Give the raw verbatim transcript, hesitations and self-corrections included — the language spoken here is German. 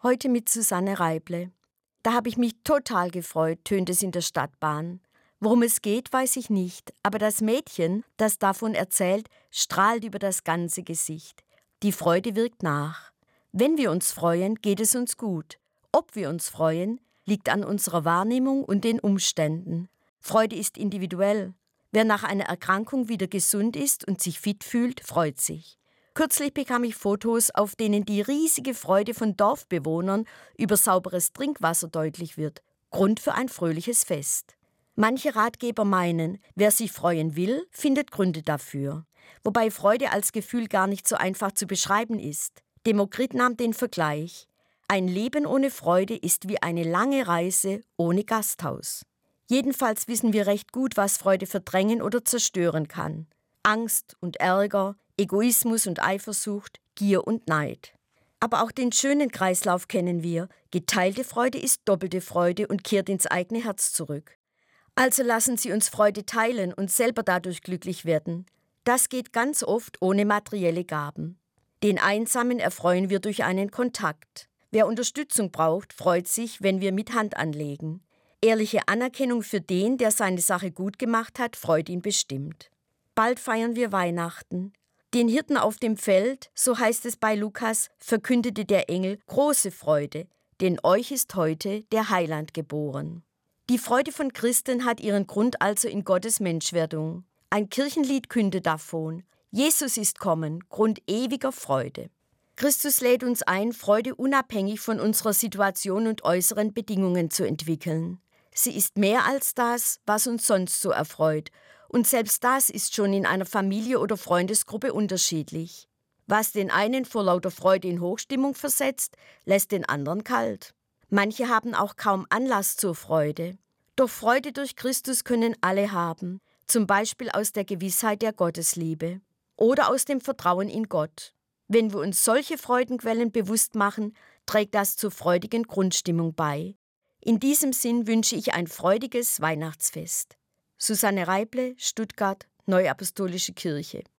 Heute mit Susanne Reible. Da habe ich mich total gefreut, tönt es in der Stadtbahn. Worum es geht, weiß ich nicht, aber das Mädchen, das davon erzählt, strahlt über das ganze Gesicht. Die Freude wirkt nach. Wenn wir uns freuen, geht es uns gut. Ob wir uns freuen, liegt an unserer Wahrnehmung und den Umständen. Freude ist individuell. Wer nach einer Erkrankung wieder gesund ist und sich fit fühlt, freut sich. Kürzlich bekam ich Fotos, auf denen die riesige Freude von Dorfbewohnern über sauberes Trinkwasser deutlich wird. Grund für ein fröhliches Fest. Manche Ratgeber meinen, wer sich freuen will, findet Gründe dafür. Wobei Freude als Gefühl gar nicht so einfach zu beschreiben ist. Demokrit nahm den Vergleich: Ein Leben ohne Freude ist wie eine lange Reise ohne Gasthaus. Jedenfalls wissen wir recht gut, was Freude verdrängen oder zerstören kann. Angst und Ärger, Egoismus und Eifersucht, Gier und Neid. Aber auch den schönen Kreislauf kennen wir. Geteilte Freude ist doppelte Freude und kehrt ins eigene Herz zurück. Also lassen Sie uns Freude teilen und selber dadurch glücklich werden. Das geht ganz oft ohne materielle Gaben. Den Einsamen erfreuen wir durch einen Kontakt. Wer Unterstützung braucht, freut sich, wenn wir mit Hand anlegen. Ehrliche Anerkennung für den, der seine Sache gut gemacht hat, freut ihn bestimmt. Bald feiern wir Weihnachten. Den Hirten auf dem Feld, so heißt es bei Lukas, verkündete der Engel große Freude, denn euch ist heute der Heiland geboren. Die Freude von Christen hat ihren Grund also in Gottes Menschwerdung. Ein Kirchenlied kündet davon: Jesus ist kommen, Grund ewiger Freude. Christus lädt uns ein, Freude unabhängig von unserer Situation und äußeren Bedingungen zu entwickeln. Sie ist mehr als das, was uns sonst so erfreut. Und selbst das ist schon in einer Familie oder Freundesgruppe unterschiedlich. Was den einen vor lauter Freude in Hochstimmung versetzt, lässt den anderen kalt. Manche haben auch kaum Anlass zur Freude. Doch Freude durch Christus können alle haben, zum Beispiel aus der Gewissheit der Gottesliebe oder aus dem Vertrauen in Gott. Wenn wir uns solche Freudenquellen bewusst machen, trägt das zur freudigen Grundstimmung bei. In diesem Sinn wünsche ich ein freudiges Weihnachtsfest. Susanne Reible, Stuttgart, Neuapostolische Kirche.